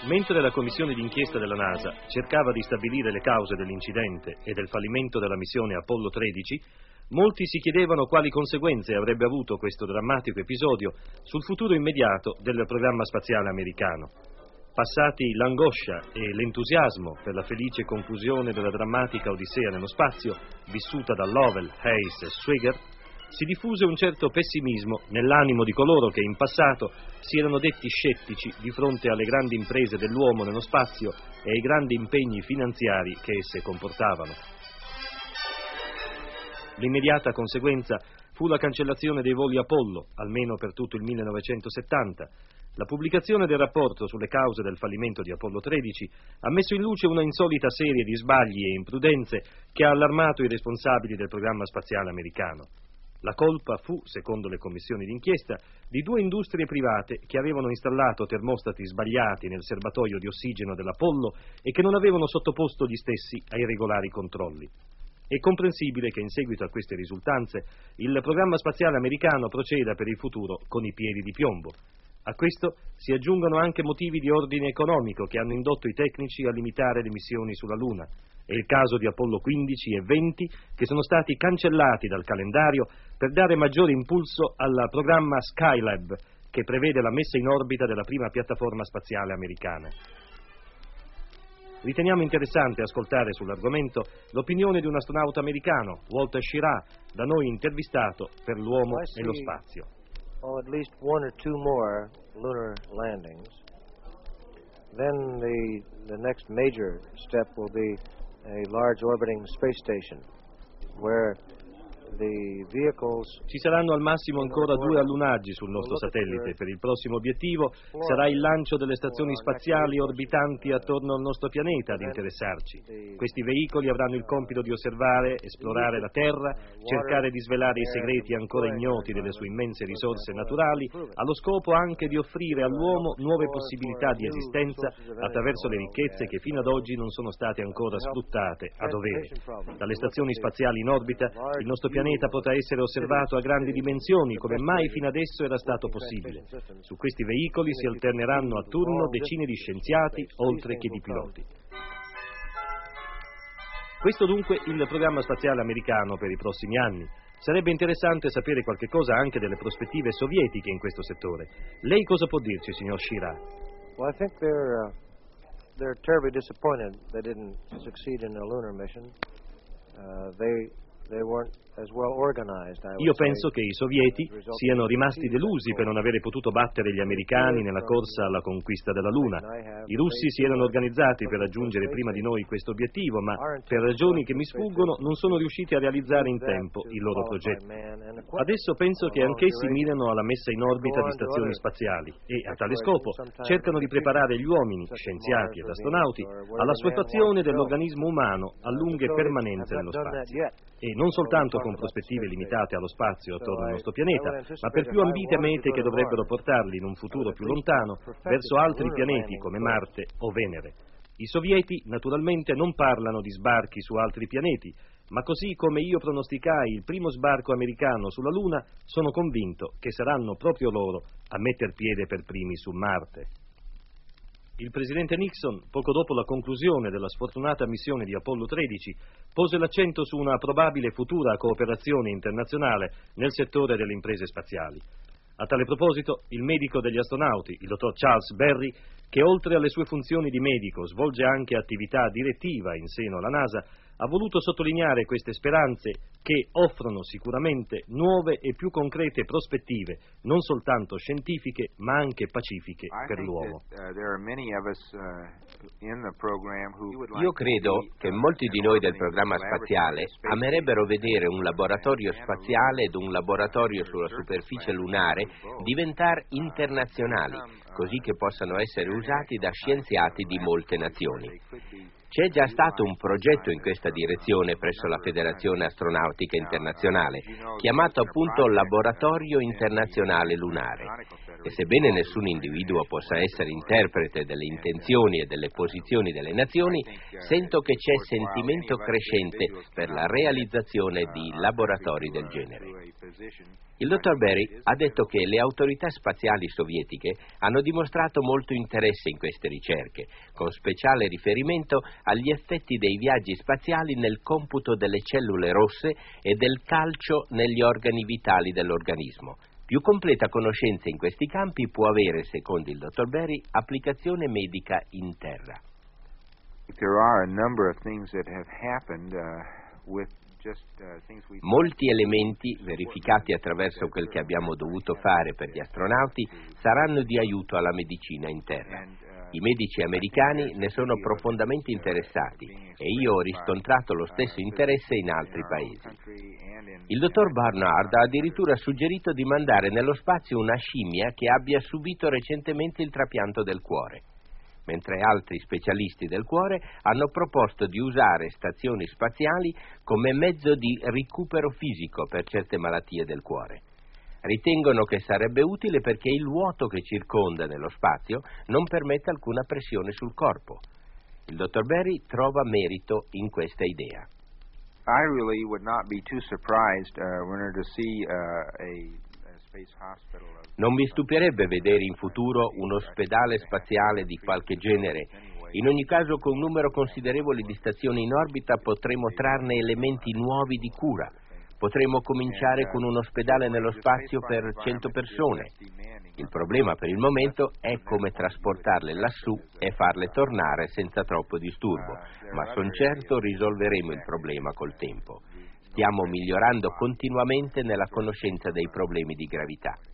Mentre la commissione d'inchiesta della NASA cercava di stabilire le cause dell'incidente e del fallimento della missione Apollo 13, molti si chiedevano quali conseguenze avrebbe avuto questo drammatico episodio sul futuro immediato del programma spaziale americano. Passati l'angoscia e l'entusiasmo per la felice conclusione della drammatica odissea nello spazio, vissuta da Lovell, Hayes e Swigert, si diffuse un certo pessimismo nell'animo di coloro che in passato si erano detti scettici di fronte alle grandi imprese dell'uomo nello spazio e ai grandi impegni finanziari che esse comportavano. L'immediata conseguenza fu la cancellazione dei voli Apollo, almeno per tutto il 1970. La pubblicazione del rapporto sulle cause del fallimento di Apollo 13 ha messo in luce una insolita serie di sbagli e imprudenze che ha allarmato i responsabili del programma spaziale americano. La colpa fu, secondo le commissioni d'inchiesta, di due industrie private che avevano installato termostati sbagliati nel serbatoio di ossigeno dell'Apollo e che non avevano sottoposto gli stessi ai regolari controlli. È comprensibile che in seguito a queste risultanze il programma spaziale americano proceda per il futuro con i piedi di piombo. A questo si aggiungono anche motivi di ordine economico che hanno indotto i tecnici a limitare le missioni sulla Luna. È il caso di Apollo 15 e 20 che sono stati cancellati dal calendario per dare maggiore impulso al programma Skylab che prevede la messa in orbita della prima piattaforma spaziale americana. Riteniamo interessante ascoltare sull'argomento l'opinione di un astronauta americano, Walter Schirra, da noi intervistato per l'uomo e lo spazio. At least one or two more lunar landings. Then the next major step will be a large orbiting space station where the vehicles. Ci saranno al massimo ancora 2 allunaggi sul nostro satellite. Per il prossimo obiettivo sarà il lancio delle stazioni spaziali orbitanti attorno al nostro pianeta ad interessarci. Questi veicoli avranno il compito di osservare, esplorare la Terra, cercare di svelare i segreti ancora ignoti delle sue immense risorse naturali, allo scopo anche di offrire all'uomo nuove possibilità di esistenza attraverso le ricchezze che fino ad oggi non sono state ancora sfruttate a dovere. Dalle stazioni spaziali in orbita il nostro pianeta potrà essere osservato a grandi dimensioni come mai fino adesso era stato possibile. Su questi veicoli si alterneranno a turno decine di scienziati oltre che di piloti. Questo dunque il programma spaziale americano per i prossimi anni. Sarebbe interessante sapere qualche cosa anche delle prospettive sovietiche in questo settore. Lei cosa può dirci, signor Schirra? Well, I think they're terribly disappointed they didn't succeed in a lunar mission. They weren't as well organized, Io penso che i sovieti siano rimasti delusi per non avere potuto battere gli americani nella corsa alla conquista della Luna. I russi si erano organizzati per raggiungere prima di noi questo obiettivo, ma per ragioni che mi sfuggono non sono riusciti a realizzare in tempo i loro progetti. Adesso penso che anch'essi mirano alla messa in orbita di stazioni spaziali e, a tale scopo, cercano di preparare gli uomini, scienziati ed astronauti, all'assuefazione dell'organismo umano a lunghe permanenze nello spazio. E non soltanto con prospettive limitate allo spazio attorno al nostro pianeta, ma per più ambite mete che dovrebbero portarli in un futuro più lontano verso altri pianeti come Marte o Venere. I sovieti naturalmente non parlano di sbarchi su altri pianeti, ma così come io pronosticai il primo sbarco americano sulla Luna, sono convinto che saranno proprio loro a metter piede per primi su Marte. Il presidente Nixon, poco dopo la conclusione della sfortunata missione di Apollo 13, pose l'accento su una probabile futura cooperazione internazionale nel settore delle imprese spaziali. A tale proposito, il medico degli astronauti, il dottor Charles Berry, che oltre alle sue funzioni di medico svolge anche attività direttiva in seno alla NASA, ha voluto sottolineare queste speranze che offrono sicuramente nuove e più concrete prospettive, non soltanto scientifiche, ma anche pacifiche per l'uomo. Io credo che molti di noi del programma spaziale amerebbero vedere un laboratorio spaziale ed un laboratorio sulla superficie lunare diventare internazionali, così che possano essere usati da scienziati di molte nazioni. C'è già stato un progetto in questa direzione presso la Federazione Astronautica Internazionale, chiamato appunto Laboratorio Internazionale Lunare. E sebbene nessun individuo possa essere interprete delle intenzioni e delle posizioni delle nazioni, sento che c'è sentimento crescente per la realizzazione di laboratori del genere. Il dottor Berry ha detto che le autorità spaziali sovietiche hanno dimostrato molto interesse in queste ricerche, con speciale riferimento agli effetti dei viaggi spaziali nel computo delle cellule rosse e del calcio negli organi vitali dell'organismo. Più completa conoscenza in questi campi può avere, secondo il dottor Berry, applicazione medica in terra. There are a number of things that have happened with molti elementi verificati attraverso quel che abbiamo dovuto fare per gli astronauti saranno di aiuto alla medicina in terra. I medici americani ne sono profondamente interessati e io ho riscontrato lo stesso interesse in altri paesi. Il dottor Barnard ha addirittura suggerito di mandare nello spazio una scimmia che abbia subito recentemente il trapianto del cuore, mentre altri specialisti del cuore hanno proposto di usare stazioni spaziali come mezzo di recupero fisico per certe malattie del cuore. Ritengono che sarebbe utile perché il vuoto che circonda nello spazio non permette alcuna pressione sul corpo. Il dottor Berry trova merito in questa idea. I really would not be too surprised to see a space hospital. Non mi stupirebbe vedere in futuro un ospedale spaziale di qualche genere. In ogni caso, con un numero considerevole di stazioni in orbita potremo trarne elementi nuovi di cura. Potremo cominciare con un ospedale nello spazio per 100 persone. Il problema per il momento è come trasportarle lassù e farle tornare senza troppo disturbo, ma son certo risolveremo il problema col tempo. Stiamo migliorando continuamente nella conoscenza dei problemi di gravità.